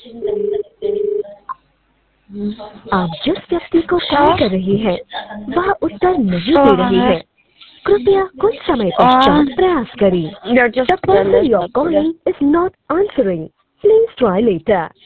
आप जिस व्यक्ति को कॉल कर रही हैं, वह उत्तर नहीं दे रही है। कृपया कुछ समय पश्चात प्रयास करें। You're just The person delicious. you're calling is not answering. Please try later.